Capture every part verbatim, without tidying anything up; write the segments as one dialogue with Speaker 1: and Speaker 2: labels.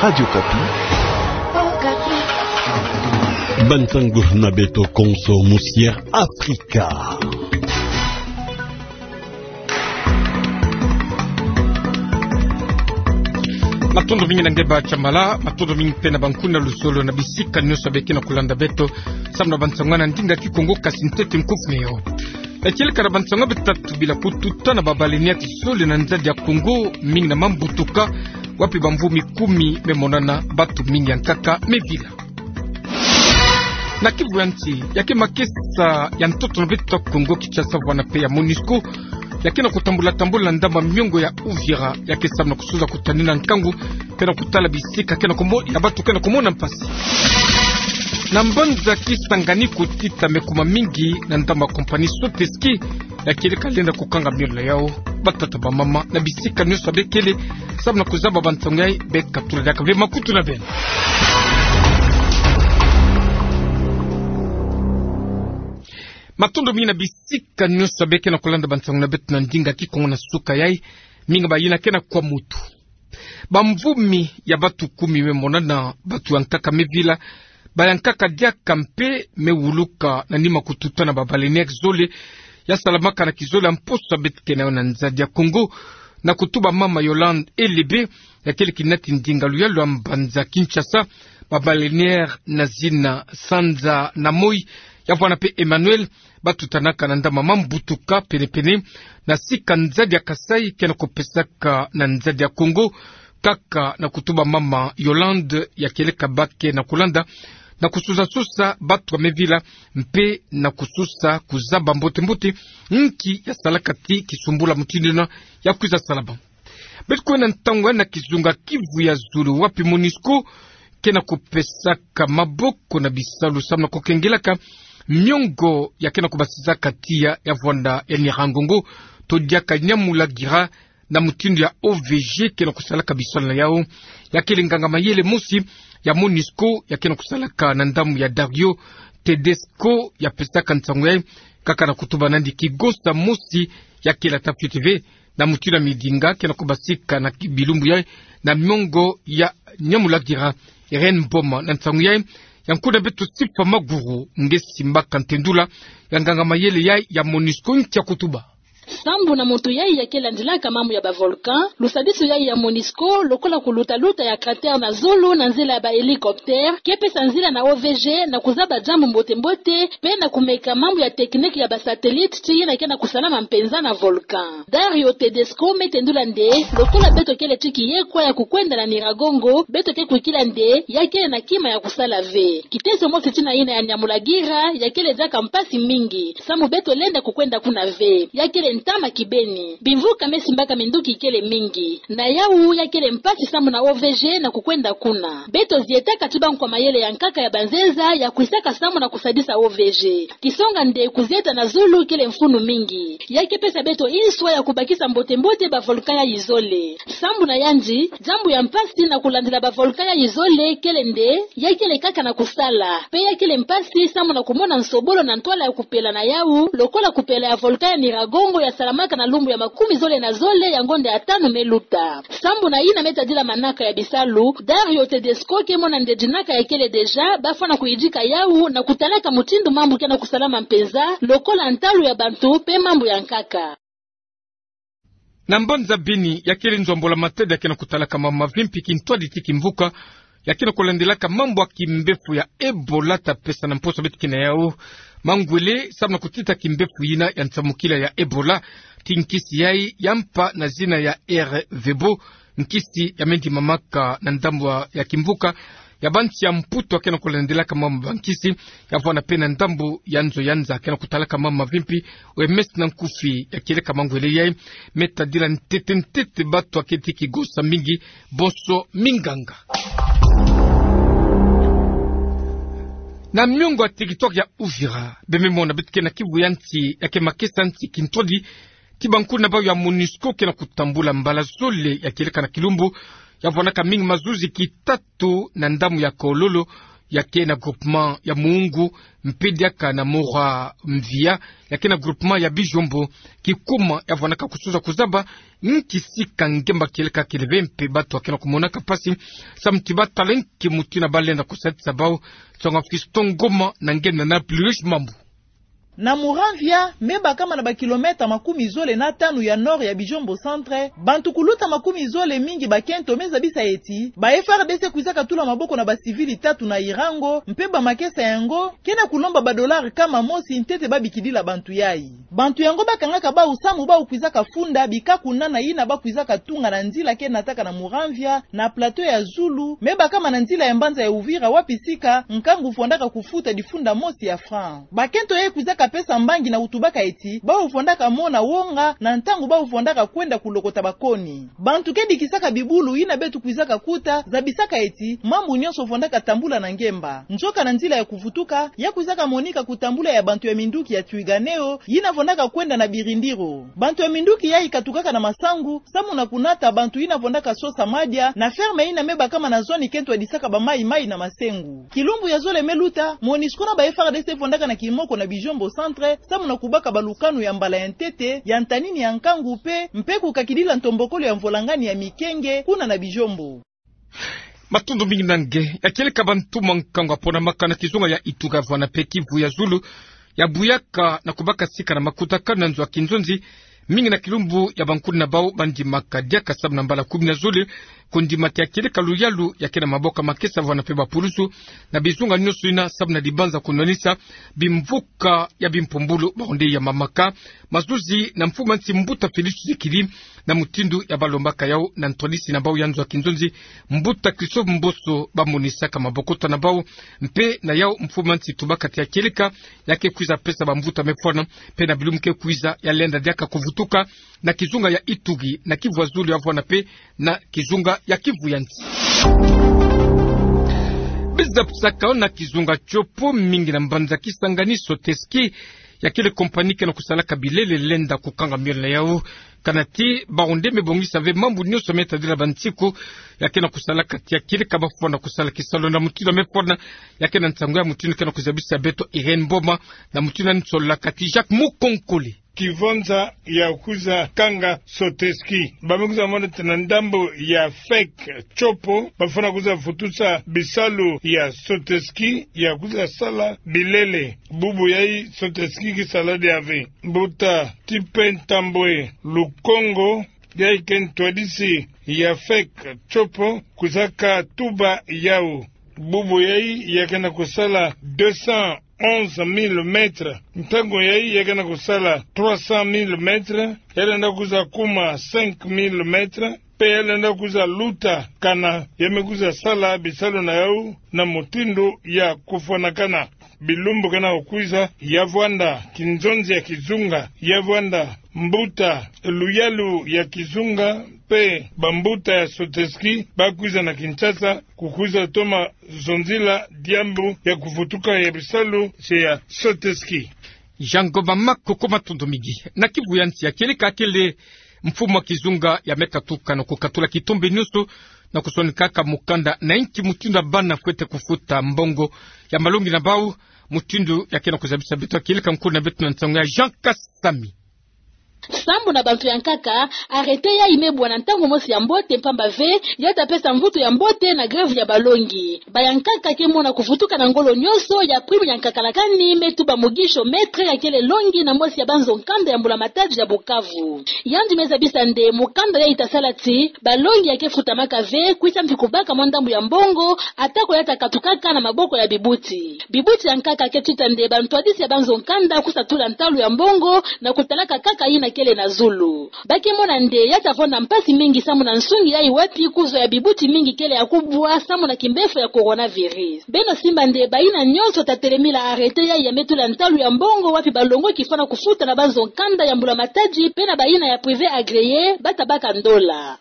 Speaker 1: Radio Kapi. Bantango na beto konso musière Afrika.
Speaker 2: Matondo mingi na ngeba chamala, matondo mingi pena bankuna lusolo na bisika nyosa beki na kulanda beto, samna bansangwana ndinga kikongo kasintete mkufneo. Echele karabansanga betatu bila kututa na babalenia kisole na nzadi ya Kongo mingi na mambutuka, wapi bamvumi kumi memonana batu mingi ya nkaka mevila. Na Kivu ya nchi, yake makesa ya mtoto na betu Kongo Kinshasa wana pe ya MONUSCO, yake na kutambula tambula ndamba miongo ya Uvira, yake sabna kusuza kutanina nkangu, kena kutala bisika, kena kumo, ya batu kena kumona mpasi. Na mbanza Kisangani kutita mekuma mingi na ndamba kompani Soteski, yake ile kalenda kukanga miola yao, batata ba mama, na bisika nyosa bekele, sabna kuzaba bantangai, beka tula yaka vile makutu na bena. Matondo mingi na bisika nyosa beke na kulanda bantangu na betu na ndinga kikongo na suka yai, minga ba yina kena kwa mutu. Bamvumi ya batu kumi we monana batu yankaka mevila, ba yankaka dia kampe mewuluka na nima kututa na babaleni exole, ya salamaka na kizole amposa betke na nzadi ya Kongo, na kutuba mama Yolande Elebe, ya kele kinati ndinga luyalo ya mbanza Kinshasa, babaleniere na zina Sanza na Moi, ya wana pe Emmanuel, batu tanaka na ndama mambutuka pene pene, na sika nzadi ya Kasai kena kopesaka na nzadi ya Kongo, kaka na kutuba mama Yolande ya kele kabake na kulanda, na kususa susa batu wa mevila, mpe na kususa kuzaba mbote mbote, nki ya salakati kisumbula mutindina ya kuiza salaba. Betko na ntangwa na kizunga Kivu ya Zulu wapi MONUSCO, kena kopesaka maboko na bisalu samna kokengelaka, miongo ya kena kubasiza katia ya vwanda ya Nirangongo, todiaka Nyamula Gira na mutindu ya O V G kena kusalaka bisala na yao, ya kele nganga mayele mosi ya MONUSCO ya kena kusalaka na ndamu ya Dario Tedesco ya pesaka ntangwe, kaka na kutuba nandi kigosta mosi ya kela Tafu T V, na mutindu ya midinga kena kubasika na bilumbu ya na miongo ya Nyamula Gira, Ren Boma na ntangwe yankuna betu sifa maguru ngesi mbaka ntendula yanganga mayele yai ya MONUSCO ntia kutuba.
Speaker 3: Sambu na moto yai ya kela ndilaka mamu ya ba volcan, lusadisu yai ya MONUSCO lokola kuluta luta ya krater na zolo na nzela ya ba helikopter, kepe sanzila na O V G na kuzaba jambu mbote mbote, pe na kumeka mamu ya tekniki ya ba satellite tiye na kena kusalama mpenza na volcan. Dario Tedesco metendula nde, lokola beto kele chiki yekwa ya kukwenda na Niragongo, beto ke kuikila nde, ya kele na kima ya kusala ve. Kitezo mosi tina ina ya Nyamula Gira, ya kele jaka mpasi mingi, samu beto lenda kukwenda kuna ve, ya kele ntama kibeni bimvuka mesi mbaka minduki kele mingi na yau ya kele mpasi samu na O V G na kukwenda kuna beto zietaka tuba kwa mayele ya nkaka ya banzeza ya kuisaka samu na kusadisa O V G kisonga nde kuzieta na Zulu kele mfunu mingi yake pesa beto inswa ya kubakisa mbote mbote ba volkana yizole samu na yanji jambu ya mpasi na kulandila ba volkana yizole kele nde ya kele kaka na kusala pe ya kele mpasi samu na kumona nsobolo na ntwala ya kupela na yau lokola kupela ya volkana Niragongo ya salamaka na lumbu ya makumi zole na zole ya ngonde ya tano meluta. Sambu na ina meta dila manaka ya bisalu, Dario Tedesco ke mona ndejinaka ya kele deja, bafana kuijika yau na kutalaka mutindu mambu kena kusalama mpenza, lokola ntalu ya bantu pe mambu ya nkaka.
Speaker 2: Na mbanza bini ya kele nzombola mateda kena kutalaka mama vimpi kintwadi tiki mvuka, ya kena kulendelaka mambu wa kimbefu ya Ebola ta pesa na mposo betu kina yao, mangwele sabna kutita kimbefu yina ya ntamukila ya Ebola, tinkisi yai yampa na zina ya R Vebo, nkisi ya menti mamaka na ndambu ya kimvuka, ya banti ya mputo kena kulendelaka mama bankisi, ya vwana pena ndambu ya nzo yanza kena kutalaka mama vimpi, we mesti na nkufi ya kileka mangwele yai, meta dila ntete ntete batu aketi kigosa mingi, boso minganga. Na miongo wa TikTok ya Uvira, beme mona betu kena Kivu ya nti, ya ke makesa nti kintodi, tibanku na bao ya MONUSCO kena kutambula mbala zole ya kileka na kilumbu, ya vwanaka mingi mazuzi kitatu na ndamu ya kololo, yake na groupement ya Muungu Mpediaka na Mora Mvia yake na groupement ya Bijombo kikuma yavanaka kusuza kuzaba nkisika ngemba keleka kilevempe batu akena kumonaka pasi samtiba talenki mutina balenda kusatisa bao tsonga Fiston na ngenda na plus mambu
Speaker 4: na Muramvia meba kama na bakilometa makumi zole na tanu ya nord ya Bijombo centre bantu kuluta makumi zole mingi bakento meza bisa eti ba F R D C kuizaka tula maboko na basivili tatu na Irango mpeba makesa yango kena kulomba ba dolari kama mosi ntete babikidila bantu yai bantu yango bakangaka ba usamu ba ukuizaka funda bikaku nana ina ba kuizaka tunga na nzila kena nataka na Muramvia na plateau ya Zulu meba kama na nzila ya Mbanza ya Uvira wapisika nkangu fondaka kufuta difunda mosi ya franc bakento yai kuizaka pesa mbangi na utubaka eti ba ufondaka mona wonga na ntangu ba ufondaka kwenda kulokota bakoni bantu kedi kisaka bibulu ina betu kuizaka kuta za bisaka eti mambu nyonso ufondaka tambula na ngemba njoka na nzila ya kuvutuka ya kuizaka monika kutambula ya bantu ya minduki ya Tuiganeo ina fondaka kwenda na Birindiro bantu ya minduki ya ikatukaka na Masangu samu na kunata bantu ina fondaka sosa madia na ferme ina meba kama na zoni kento ya disaka ba mai mai na Masengu kilumbu ya zole meluta Monisco na ba F R D C fondaka na Kimoko na Bijombo centre samu na kubaka balukanu ya mbala ya ntete ya ntanini ya nkangu pe mpeku kakidila ntombokolo ya mvolangani ya Mikenge kuna na Bijombo
Speaker 2: matundu mingi nange ya keleka bantu mankangu apona makana kizunga ya Ituga vana pekivu ya Zulu ya Buyaka na kubaka sika na makutaka na nzwa kinzonzi mingi na kilumbu ya bankuni na bao bandi makadia kasabu na mbala kumi na Zulu kundi matia keleka luyalu ya kena maboka makesa vana peba pulusu na bizunga nyosu ina sabu na dibanza kunonisa bimvuka ya bimpumbulu baonde ya mamaka mazuzi na mfuma nsi mbuta Felisu Zikili na mutindu ya balombaka yao na ntolisi na bao yanzu wa kinzonzi mbuta Christophe Mboso bamonisa kama bokota na bao mpe na yao mfuma nsi tubaka tia keleka yake kuiza pesa bamvuta mefona pe na bilumke kuiza ya lenda diaka kuvutuka na kizunga ya Itugi na Kivu ya Zulu ya vwana pe na kizunga ya Kivu ya nti Bizda pusaka na kizunga chopo mingi na Mbanza Kisangani Soteski ya kile kompanike na kusalaka bilele lenda kukanga miole yao kanati baonde mebongisa ve mambu nyoso metadila bantiku ya kena kusalaka tia kile kabafua na kusala kisalo na mutino mefona ya kena ntangu ya mutino kena kuzabisa beto Irene Mboma na mutino nitsola kati Jacques Mukonkoli
Speaker 5: Kivonza ya kuza kanga Soteski bamekuza mwone tena ndambo ya fake chopo bafuna kuza futusa bisalu ya Soteski ya kuza sala bilele bubu yai Soteski kisalade ave mbuta tipe ntambwe Lukongo yai kentwadisi ya fake chopo kuzaka tuba yao bubu yai yakena kusala deux cent onze mille mètres ntango yai yakena kusala trois cent mille mètres yalenda kuza kuma cinq mille mètres pe yalenda kuza luta kana yamekuza sala bisalo na yau na mutindo ya kufonakana bilumbu kana okuiza yavwanda kinzonzi ya kizunga yavwanda mbuta luyalu ya kizunga pe bambuta ya Soteski bakuiza na Kinshasa kukuiza toma zonzila diambu ya kufutuka ya bisalu se ya Soteski
Speaker 2: Jangoba mako kuma tundomigi na Kivu ya nti ya keleka kele mfumo wa kizunga ya metatuka na kukatula kitombe nyusu na kusonikaka mukanda na inki mutindo bana kwete kufuta mbongo ya malungi na bau mutindo ya kena kuzabisa beto keleka mkuna beto na ntango ya Jean Kasami
Speaker 3: Sambu na bantu ya nkaka arete ya imebwa na ntango mosi ya mbote mpamba ve yata pesa mvuto ya mbote na greve ya balongi bayankaka ke mona kufutuka na ngolo nyoso ya prime ya nkaka lakani metu ba mugisho metre ya kele longi na mosi ya banzo nkanda ya mbula mataji ya Bukavu yandi meza bisande mukanda ya itasalati balongi ya kefuta makave kuisa mpikubaka mwandambu ya mbongo atako yata katukaka na maboko ya bibuti bibuti ya nkaka ke tutande bantu adisi ya banzo nkanda kusatula ntalu ya mbongo na kutalaka kaka ina kele na Zulu baki mona nde yatavona mpasi mingi samu na nsungi ya iwapi kuzo ya bibuti mingi kele ya kubwa samu na kimbefu ya coronavirus beno simba nde baina nyonso tatelemila arete ya yametula ntalu ya mbongo wapi balongo kifana kufuta na banzo nkanda ya mbula mataji pena baina ya privé agréé batabaka ndola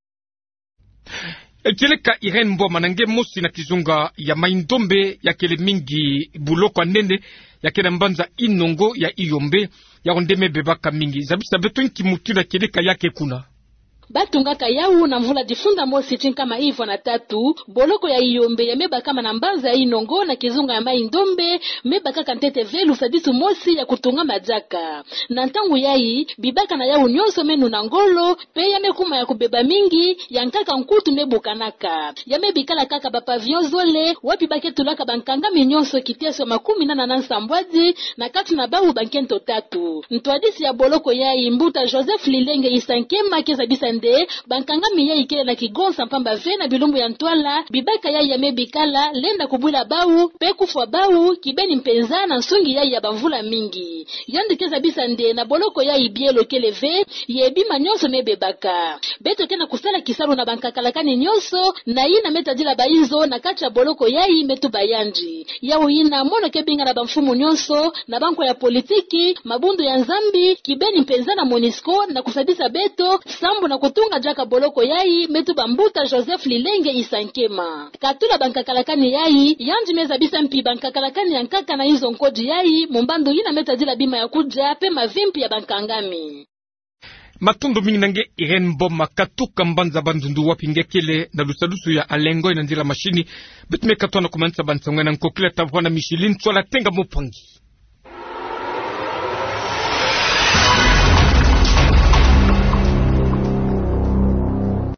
Speaker 2: Keleka Irene Mboma nange mosi na kizunga ya maindombe ya kele mingi buloko anende ya kele Mbanza Inongo ya Iyombe ya ondeme bebaka mingi zabisa beto nki mutuna keleka yake kuna
Speaker 3: Batungaka yau na mvula difunda mosi chinkama ivo na tatu, boloko ya iyombe ya meba kama na mbanza ya inongo na kizunga ya mai ndombe, meba kaka ntete velu sadisu mosi ya kutunga majaka. Na ntangu yai, bibaka na yau nyonso menu na ngolo, pe ya mekuma ya kubeba mingi, ya nkaka nkutu mebu kanaka. Ya mebikala kaka bapavion zole, wapi bake tulaka bankanga minyonso kitieso makumi na nanansa mbwazi, na katu na bahu bankento tatu. Ntwadisi ya boloko yai mbuta Joseph Lilenge isankema keza bisa bankanga miya ikele na kigonsa mpamba ve na bilumbu ya ntwala, bibaka yai ya mebikala, lenda kubula bau, pekufwa bau, kibeni mpenza na nsungi yai ya bamvula mingi. Yandikeza bisa nde na boloko yai bielo keleve, yebima nyonso mebebaka. Beto kena kusala kisaru na bankakalakani nyonso, na ina metadila baizo na kacha boloko yai metu bayanji. Yao ina mono kebinga na bamfumu nyonso, na banko ya politiki, mabundu ya nzambi, kibeni mpenza na Monisco, na kusadisa beto, sambu na kutunga jaka boloko yai metu bambuta Joseph Lilenge isankema. Katula bankakalakani yai, yanji meza bisa mpi bankakalakani yankaka na hizo nkoji yai, mumbandu ina metadila bima ya kuja, pe mavimpi ya bankangami.
Speaker 2: Matundu mingi nange Irene Mboma katuka mbanza bandundu wapingekele na lusalusu ya alengo inandila mashini, betume katwana kumanisa bansangwe na nkokile tavwana Michelin, swala tenga mopangi.